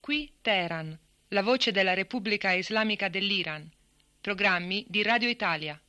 Qui Teheran, la voce della Repubblica Islamica dell'Iran. Programmi di Radio Italia.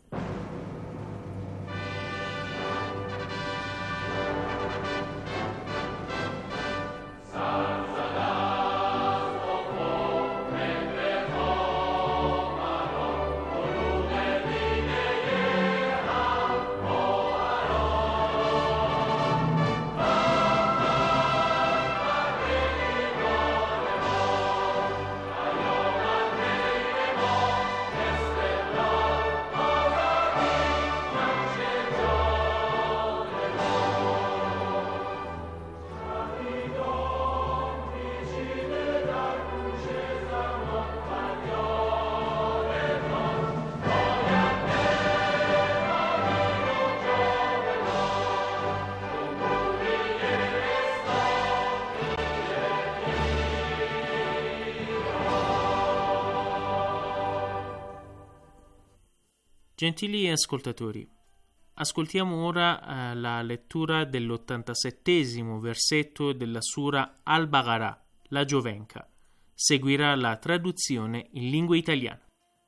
Gentili ascoltatori, ascoltiamo ora la lettura dell'87° versetto della Sura Al-Baqarah, la Giovenca. Seguirà la traduzione in lingua italiana.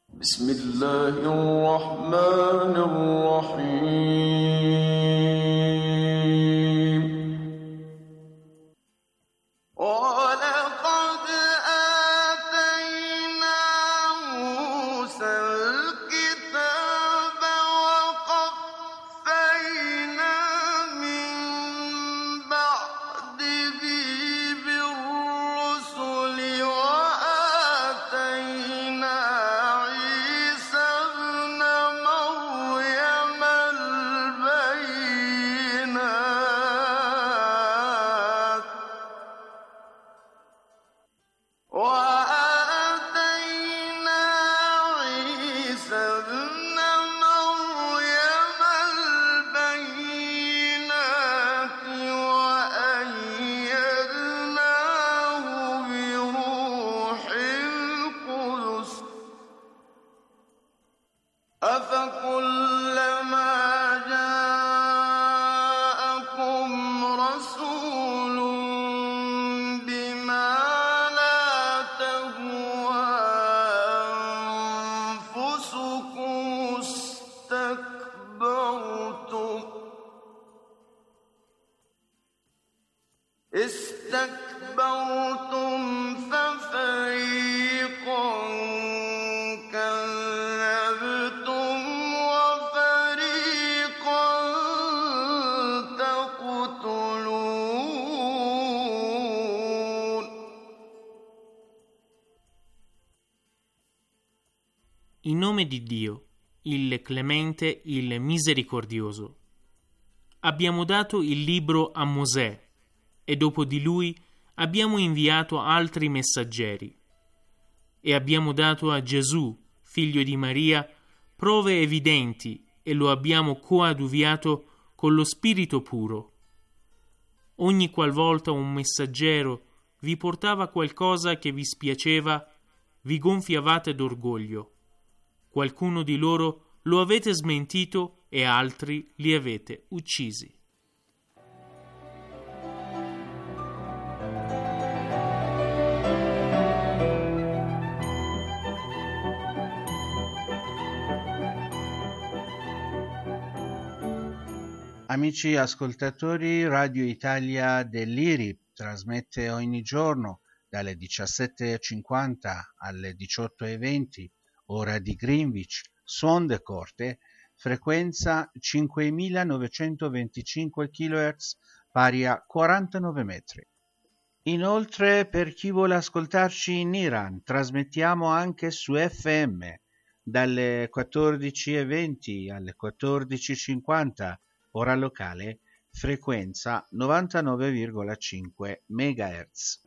استكبرتم ففريقا كذبتم وفريقا تقتلون. In nome di Dio, il Clemente, il Misericordioso. Abbiamo dato il libro a Mosè e dopo di lui abbiamo inviato altri messaggeri e abbiamo dato a Gesù, figlio di Maria, prove evidenti e lo abbiamo coadiuviato con lo Spirito puro. Ogni qualvolta un messaggero vi portava qualcosa che vi spiaceva, vi gonfiavate d'orgoglio. Qualcuno di loro lo avete smentito e altri li avete uccisi. Amici ascoltatori, Radio Italia dell'IRI trasmette ogni giorno dalle 17:50 alle 18:20, ora di Greenwich, suon de corte, frequenza 5925 kHz, pari a 49 metri. Inoltre, per chi vuole ascoltarci in Iran, trasmettiamo anche su FM dalle 14:20 alle 14:50, ora locale, frequenza 99,5 MHz.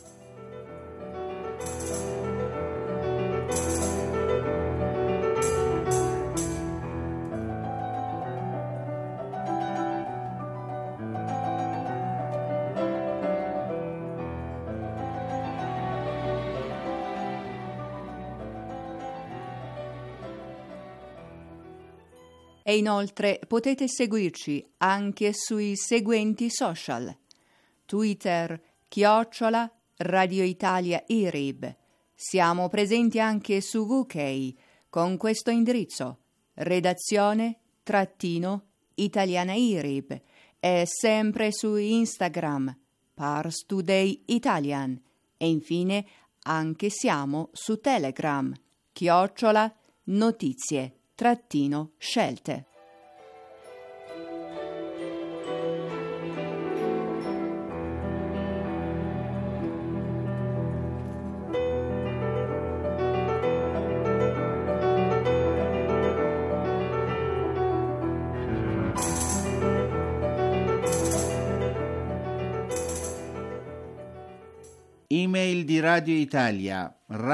E inoltre potete seguirci anche sui seguenti social: Twitter Radio Italia IRIB. Siamo presenti anche su VK con questo indirizzo: redazione-italiana IRIB, e sempre su Instagram Pars Today Italian, e infine anche siamo su Telegram @notizie-scelte. Email di Radio Italia,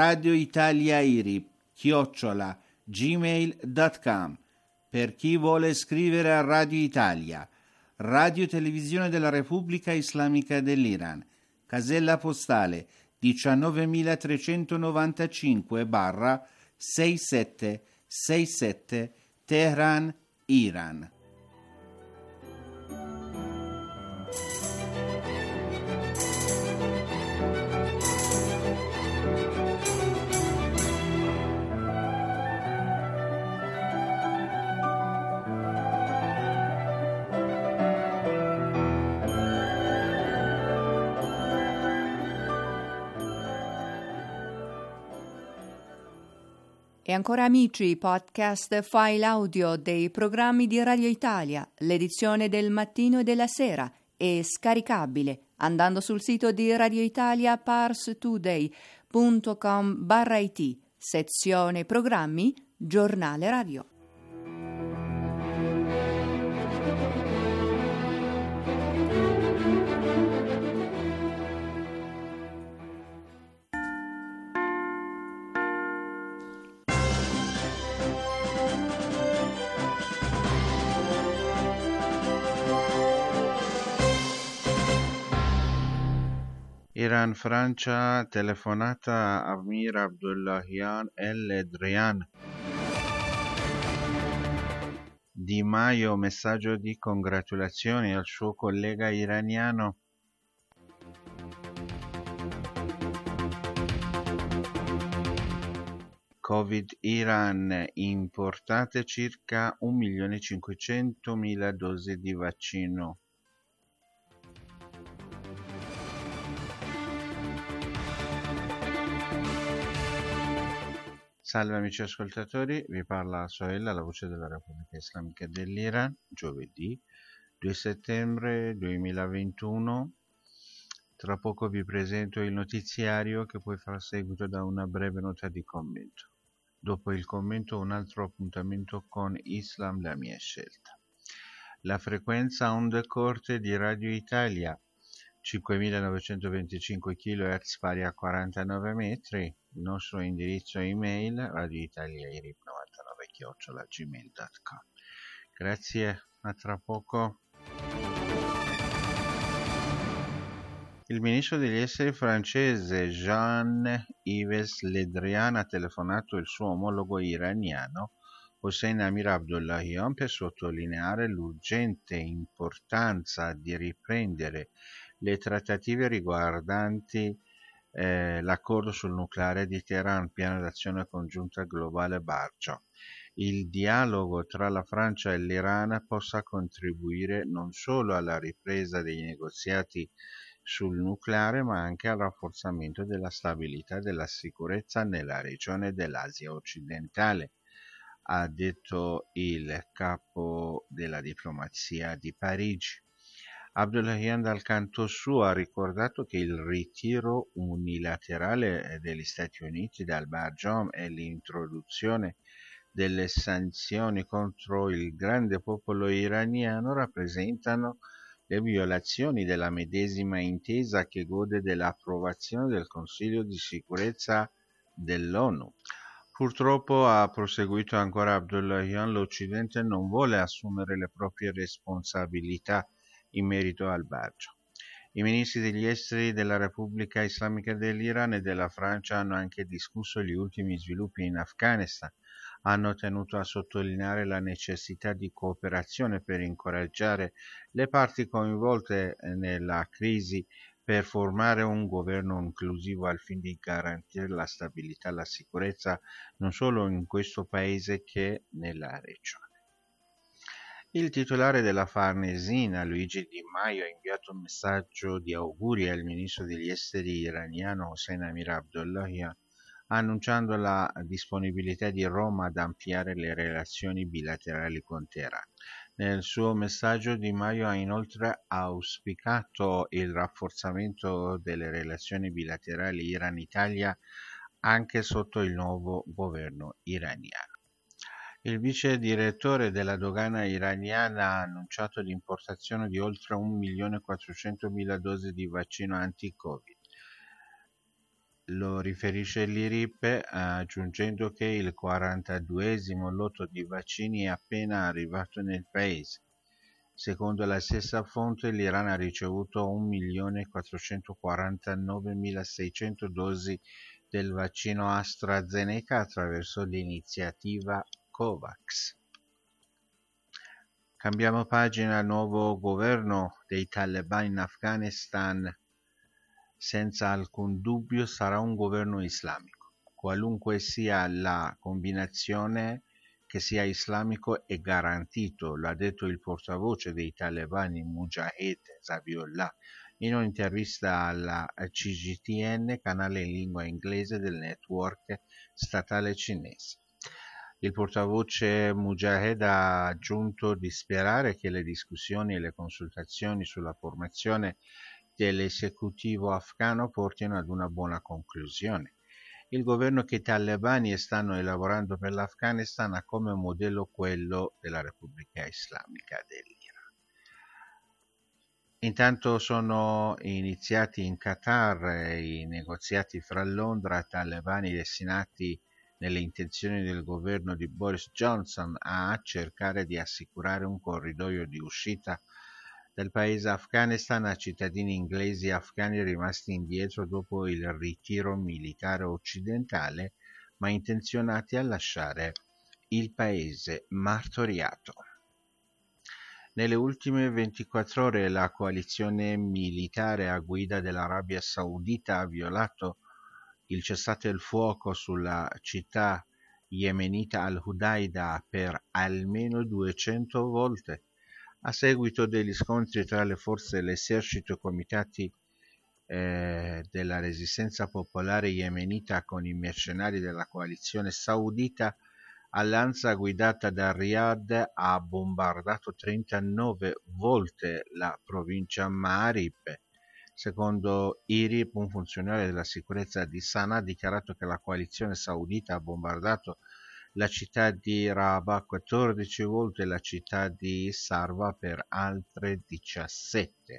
radioitaliairib@gmail.com. Per chi vuole scrivere a Radio Italia, Radio Televisione della Repubblica Islamica dell'Iran, casella postale 19395/6767 Teheran, Iran. E ancora amici, podcast file audio dei programmi di Radio Italia, l'edizione del mattino e della sera, è scaricabile andando sul sito di Radio Italia parstoday.com/it, sezione programmi, giornale radio. Iran, Francia, telefonata a Amir Abdullahian El-Ledrian. Di Maio, messaggio di congratulazioni al suo collega iraniano. Covid Iran, importate circa 1.500.000 dosi di vaccino. Salve amici ascoltatori, vi parla Sohail, la voce della Repubblica Islamica dell'Iran, giovedì 2 settembre 2021. Tra poco vi presento il notiziario che poi farà seguito da una breve nota di commento. Dopo il commento un altro appuntamento con Islam, la mia scelta. La frequenza onde corte di Radio Italia 5.925 kHz pari a 49 metri, il nostro indirizzo email radioitaliairib99@gmail.com. Grazie, a tra poco. Il ministro degli esteri francese Jean-Yves Le Drian ha telefonato il suo omologo iraniano Hossein Amir Abdullahian per sottolineare l'urgente importanza di riprendere le trattative riguardanti l'accordo sul nucleare di Teheran, piano d'azione congiunta globale Barja. Il dialogo tra la Francia e l'Iran possa contribuire non solo alla ripresa dei negoziati sul nucleare, ma anche al rafforzamento della stabilità e della sicurezza nella regione dell'Asia occidentale, ha detto il capo della diplomazia di Parigi. Abdullahian dal canto suo ha ricordato che il ritiro unilaterale degli Stati Uniti dal Barjam e l'introduzione delle sanzioni contro il grande popolo iraniano rappresentano le violazioni della medesima intesa che gode dell'approvazione del Consiglio di sicurezza dell'ONU. Purtroppo, ha proseguito ancora Abdullahian, l'Occidente non vuole assumere le proprie responsabilità in merito al Barja. I ministri degli esteri della Repubblica Islamica dell'Iran e della Francia hanno anche discusso gli ultimi sviluppi in Afghanistan, hanno tenuto a sottolineare la necessità di cooperazione per incoraggiare le parti coinvolte nella crisi per formare un governo inclusivo al fine di garantire la stabilità e la sicurezza non solo in questo paese che nella regione. Il titolare della Farnesina, Luigi Di Maio, ha inviato un messaggio di auguri al ministro degli esteri iraniano Hossein Amir Abdollahian, annunciando la disponibilità di Roma ad ampliare le relazioni bilaterali con Teheran. Nel suo messaggio Di Maio ha inoltre auspicato il rafforzamento delle relazioni bilaterali Iran-Italia anche sotto il nuovo governo iraniano. Il vice direttore della dogana iraniana ha annunciato l'importazione di oltre 1.400.000 dosi di vaccino anti-Covid. Lo riferisce l'IRIP, aggiungendo che il 42esimo lotto di vaccini è appena arrivato nel paese. Secondo la stessa fonte, l'Iran ha ricevuto 1.449.600 dosi del vaccino AstraZeneca attraverso l'iniziativa COVAX. Cambiamo pagina. Nuovo governo dei talebani in Afghanistan senza alcun dubbio sarà un governo islamico. Qualunque sia la combinazione, che sia islamico è garantito, lo ha detto il portavoce dei talebani Mujahid Zabiullah in un'intervista alla CGTN, canale in lingua inglese del network statale cinese. Il portavoce Mujahid ha aggiunto di sperare che le discussioni e le consultazioni sulla formazione dell'esecutivo afghano portino ad una buona conclusione. Il governo che i talebani stanno elaborando per l'Afghanistan ha come modello quello della Repubblica Islamica dell'Iran. Intanto sono iniziati in Qatar i negoziati fra Londra e talebani destinati nelle intenzioni del governo di Boris Johnson a cercare di assicurare un corridoio di uscita del paese Afghanistan a cittadini inglesi e afghani rimasti indietro dopo il ritiro militare occidentale, ma intenzionati a lasciare il paese martoriato. Nelle ultime 24 ore la coalizione militare a guida dell'Arabia Saudita ha violato il cessate il fuoco sulla città yemenita al-Hudaida per almeno 200 volte, a seguito degli scontri tra le forze dell'esercito e comitati della resistenza popolare yemenita con i mercenari della coalizione saudita. Alleanza guidata da Riyadh ha bombardato 39 volte la provincia Ma'arib. Secondo IRIB, un funzionario della sicurezza di Sana'a ha dichiarato che la coalizione saudita ha bombardato la città di Rabaa 14 volte e la città di Sarwa per altre 17.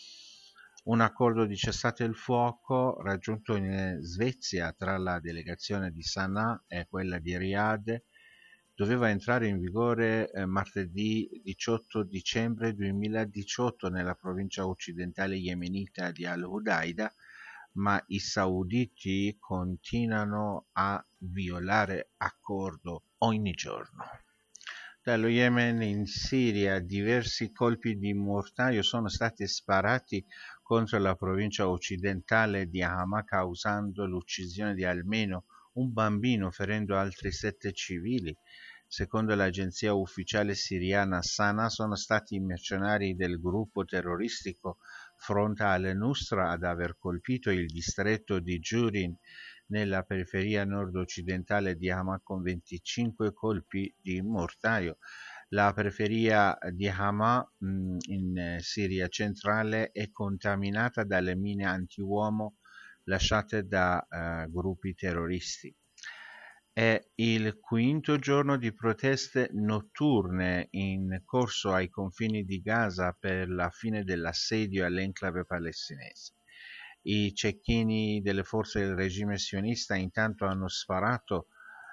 Un accordo di cessate il fuoco raggiunto in Svezia tra la delegazione di Sana'a e quella di Riyadh doveva entrare in vigore martedì 18 dicembre 2018 nella provincia occidentale yemenita di al-Hudaida, ma i sauditi continuano a violare accordo ogni giorno. Dallo Yemen in Siria diversi colpi di mortaio sono stati sparati contro la provincia occidentale di Hama, causando l'uccisione di almeno un bambino, ferendo altri 7 civili. Secondo l'agenzia ufficiale siriana Sana, sono stati i mercenari del gruppo terroristico Front al-Nusra ad aver colpito il distretto di Jurin nella periferia nord-occidentale di Hama con 25 colpi di mortaio. La periferia di Hama in Siria centrale è contaminata dalle mine antiuomo lasciate da gruppi terroristi. È il quinto giorno di proteste notturne in corso ai confini di Gaza per la fine dell'assedio all'enclave palestinese. I cecchini delle forze del regime sionista intanto hanno sparato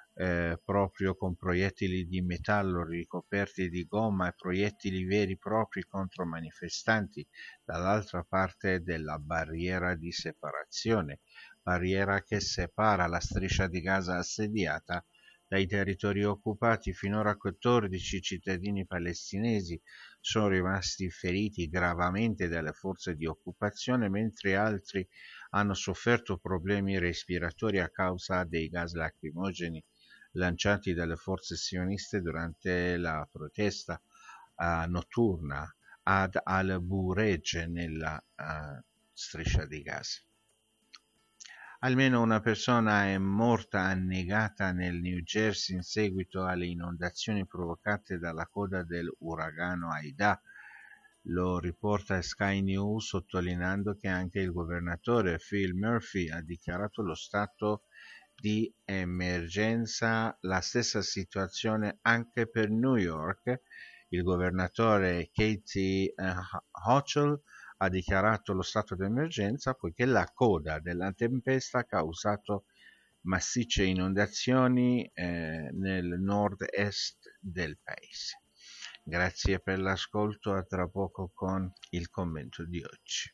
proprio con proiettili di metallo ricoperti di gomma e proiettili veri e propri contro manifestanti dall'altra parte della barriera di separazione, barriera che separa la striscia di Gaza assediata Dai territori occupati finora 14 cittadini palestinesi sono rimasti feriti gravemente dalle forze di occupazione, mentre altri hanno sofferto problemi respiratori a causa dei gas lacrimogeni lanciati dalle forze sioniste durante la protesta notturna ad al-Bureij nella striscia di Gaza. Almeno una persona è morta annegata nel New Jersey in seguito alle inondazioni provocate dalla coda dell'uragano Aida. Lo riporta Sky News sottolineando che anche il governatore Phil Murphy ha dichiarato lo stato di emergenza. La stessa situazione anche per New York. Il governatore Katie Hochul ha dichiarato lo stato di emergenza poiché la coda della tempesta ha causato massicce inondazioni nel nord-est del paese. Grazie per l'ascolto, a tra poco con il commento di oggi.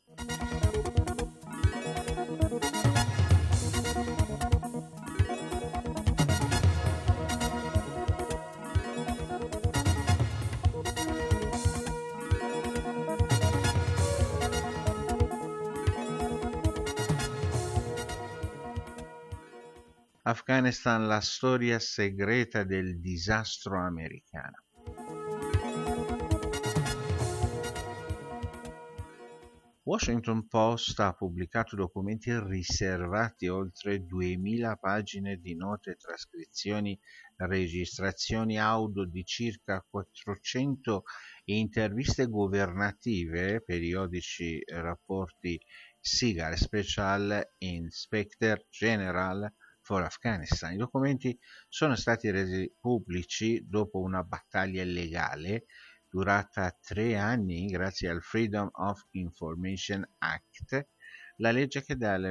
Afghanistan, la storia segreta del disastro americano. Washington Post ha pubblicato documenti riservati, oltre 2000 pagine di note, trascrizioni, registrazioni audio di circa 400 interviste governative, periodici rapporti SIGAR, Special Inspector General for Afghanistan. I documenti sono stati resi pubblici dopo una battaglia legale durata 3 anni grazie al Freedom of Information Act, la legge che dal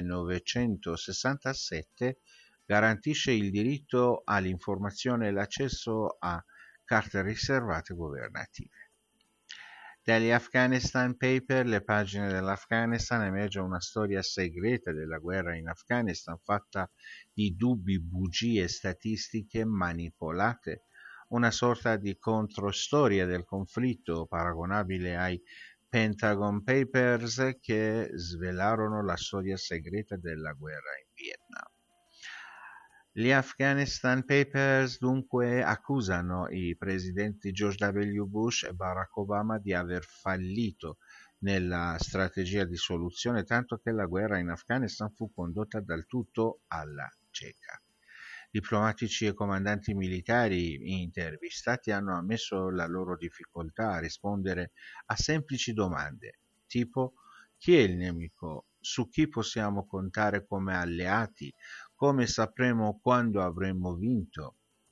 1967 garantisce il diritto all'informazione e l'accesso a carte riservate governative. Dagli Afghanistan Paper, le pagine dell'Afghanistan, emerge una storia segreta della guerra in Afghanistan fatta di dubbi, bugie e statistiche manipolate, una sorta di controstoria del conflitto paragonabile ai Pentagon Papers che svelarono la storia segreta della guerra in Vietnam. Gli Afghanistan Papers dunque accusano i presidenti George W. Bush e Barack Obama di aver fallito nella strategia di soluzione, tanto che la guerra in Afghanistan fu condotta del tutto alla cieca. Diplomatici e comandanti militari intervistati hanno ammesso la loro difficoltà a rispondere a semplici domande, tipo: chi è il nemico? Su chi possiamo contare come alleati? Come sapremo quando avremo vinto?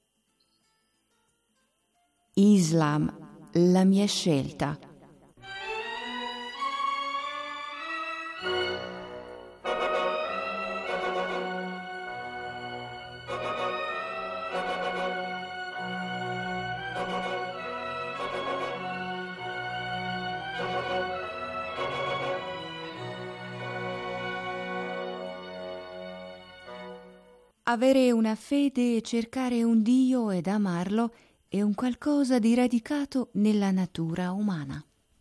Islam, la mia scelta. Avere una fede e cercare un Dio ed amarlo è un qualcosa di radicato nella natura umana.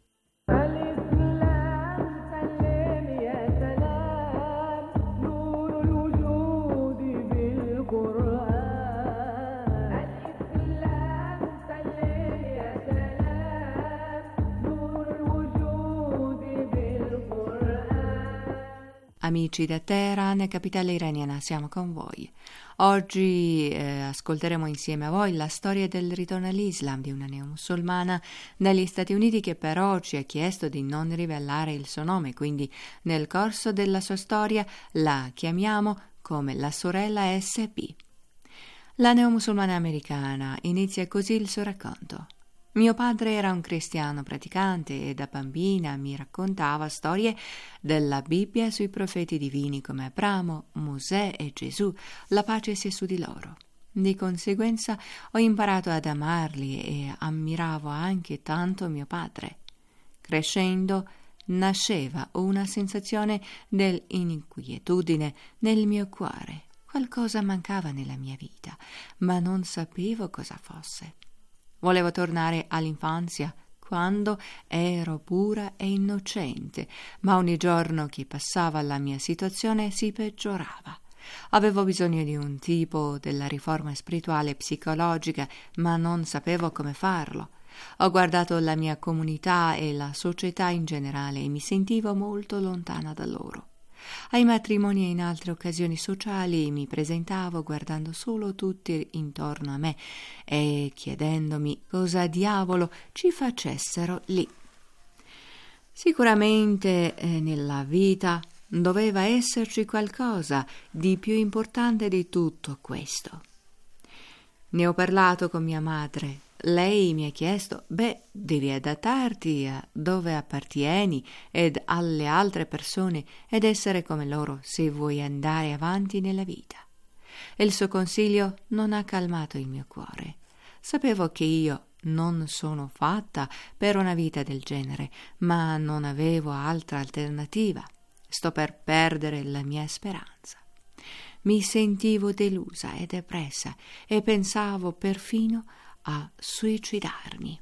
Amici da Teheran, capitale iraniana, siamo con voi. Oggi ascolteremo insieme a voi la storia del ritorno all'Islam di una neomusulmana negli Stati Uniti che però ci ha chiesto di non rivelare il suo nome, quindi nel corso della sua storia la chiamiamo come la sorella SP. La neomusulmana americana inizia così il suo racconto. Mio padre era un cristiano praticante e da bambina mi raccontava storie della Bibbia sui profeti divini come Abramo, Mosè e Gesù, la pace sia su di loro. Di conseguenza ho imparato ad amarli e ammiravo anche tanto mio padre. Crescendo nasceva una sensazione dell'inquietudine nel mio cuore. Qualcosa mancava nella mia vita, ma non sapevo cosa fosse. Volevo tornare all'infanzia, quando ero pura e innocente, ma ogni giorno che passava la mia situazione si peggiorava. Avevo bisogno di un tipo della riforma spirituale e psicologica, ma non sapevo come farlo. Ho guardato la mia comunità e la società in generale e mi sentivo molto lontana da loro. Ai matrimoni e in altre occasioni sociali mi presentavo guardando solo tutti intorno a me e chiedendomi cosa diavolo ci facessero lì. Sicuramente nella vita doveva esserci qualcosa di più importante di tutto questo. Ne ho parlato con mia madre. Lei mi ha chiesto: devi adattarti a dove appartieni ed alle altre persone ed essere come loro se vuoi andare avanti nella vita. E il suo consiglio non ha calmato il mio cuore. Sapevo che io non sono fatta per una vita del genere, ma non avevo altra alternativa. Sto per perdere la mia speranza. Mi sentivo delusa e depressa e pensavo perfino a suicidarmi.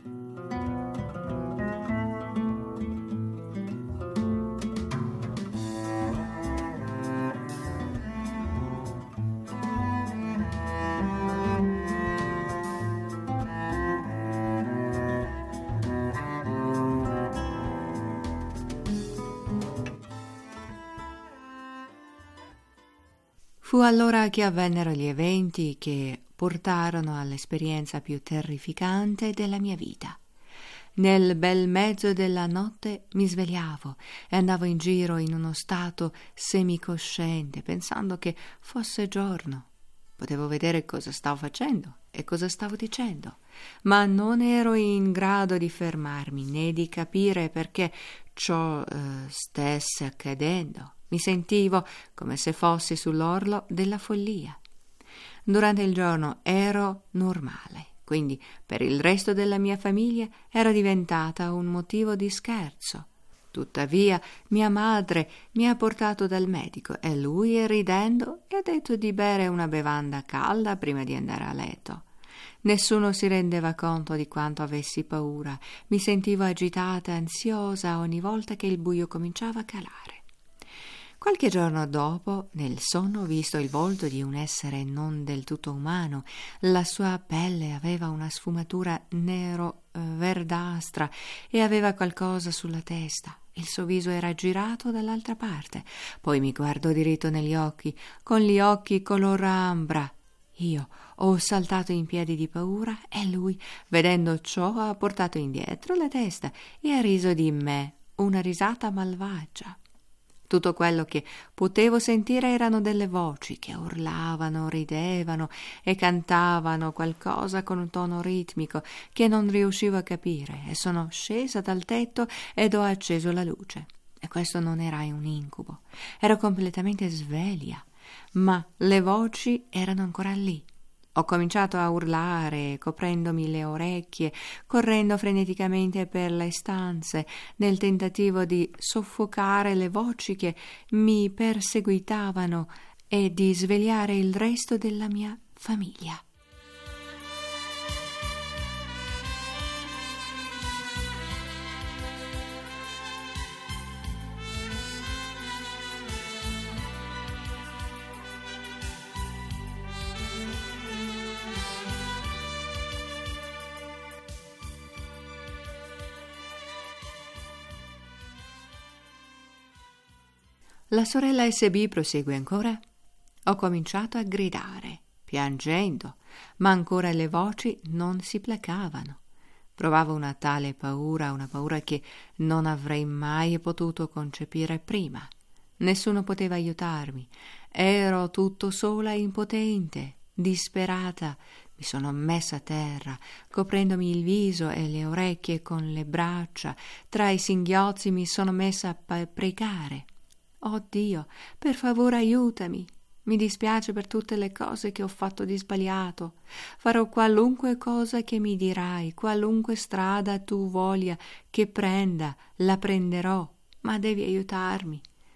Fu allora che avvennero gli eventi che portarono all'esperienza più terrificante della mia vita. Nel bel mezzo della notte mi svegliavo e andavo in giro in uno stato semicosciente, pensando che fosse giorno. Potevo vedere cosa stavo facendo e cosa stavo dicendo, ma non ero in grado di fermarmi né di capire perché ciò stesse accadendo. Mi sentivo come se fossi sull'orlo della follia. Durante il giorno ero normale, quindi per il resto della mia famiglia era diventata un motivo di scherzo. Tuttavia mia madre mi ha portato dal medico e lui, ridendo, mi ha detto di bere una bevanda calda prima di andare a letto. Nessuno si rendeva conto di quanto avessi paura. Mi sentivo agitata e ansiosa ogni volta che il buio cominciava a calare. Qualche giorno dopo, nel sonno, ho visto il volto di un essere non del tutto umano. La sua pelle aveva una sfumatura nero-verdastra e aveva qualcosa sulla testa. Il suo viso era girato dall'altra parte. Poi mi guardò diritto negli occhi, con gli occhi color ambra. Io ho saltato in piedi di paura e lui, vedendo ciò, ha portato indietro la testa e ha riso di me, una risata malvagia. Tutto quello che potevo sentire erano delle voci che urlavano, ridevano e cantavano qualcosa con un tono ritmico che non riuscivo a capire, e sono scesa dal tetto ed ho acceso la luce. E questo non era un incubo, ero completamente sveglia, ma le voci erano ancora lì. Ho cominciato a urlare, coprendomi le orecchie, correndo freneticamente per le stanze, nel tentativo di soffocare le voci che mi perseguitavano e di svegliare il resto della mia famiglia. La sorella SB prosegue ancora. Ho cominciato a gridare, piangendo, ma ancora le voci non si placavano. Provavo una tale paura, una paura che non avrei mai potuto concepire prima. Nessuno poteva aiutarmi. Ero tutto sola e impotente, disperata. Mi sono messa a terra, coprendomi il viso e le orecchie con le braccia. Tra i singhiozzi mi sono messa a pregare. Oh Dio, per favore aiutami. Mi dispiace per tutte le cose che ho fatto di sbagliato. Farò qualunque cosa che mi dirai, qualunque strada tu voglia che prenda, la prenderò, ma devi aiutarmi.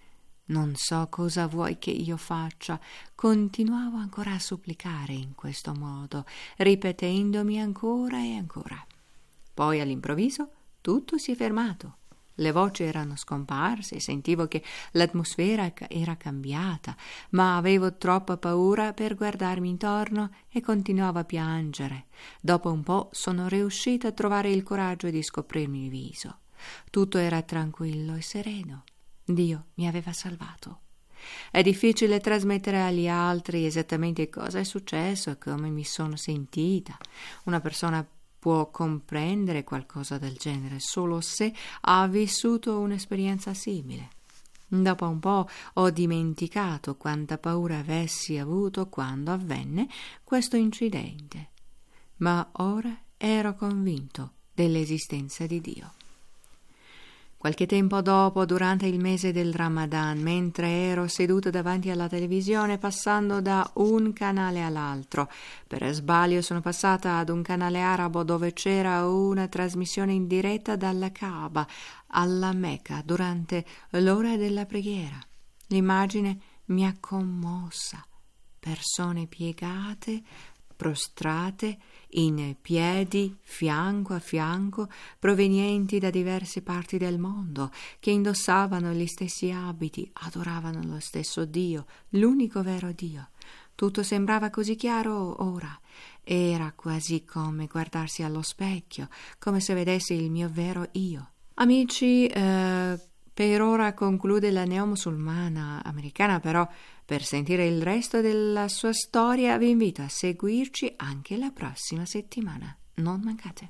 Non so cosa vuoi che io faccia. Continuavo ancora a supplicare in questo modo, ripetendomi ancora e ancora. Poi all'improvviso tutto si è fermato. Le voci erano scomparse, sentivo che l'atmosfera era cambiata, ma avevo troppa paura per guardarmi intorno e continuavo a piangere. Dopo un po' sono riuscita a trovare il coraggio di scoprirmi il viso. Tutto era tranquillo e sereno. Dio mi aveva salvato. È difficile trasmettere agli altri esattamente cosa è successo e come mi sono sentita. Una persona può comprendere qualcosa del genere solo se ha vissuto un'esperienza simile. Dopo un po' ho dimenticato quanta paura avessi avuto quando avvenne questo incidente, ma ora ero convinto dell'esistenza di Dio. Qualche tempo dopo, durante il mese del Ramadan, mentre ero seduta davanti alla televisione passando da un canale all'altro, per sbaglio sono passata ad un canale arabo dove c'era una trasmissione in diretta dalla Kaaba alla Mecca durante l'ora della preghiera. L'immagine mi ha commossa. Persone piegate, prostrate, in piedi, fianco a fianco, provenienti da diverse parti del mondo, che indossavano gli stessi abiti, adoravano lo stesso Dio, l'unico vero Dio. Tutto sembrava così chiaro ora. Era quasi come guardarsi allo specchio, come se vedessi il mio vero io. Amici, per ora conclude la neomusulmana americana, però per sentire il resto della sua storia vi invito a seguirci anche la prossima settimana. Non mancate.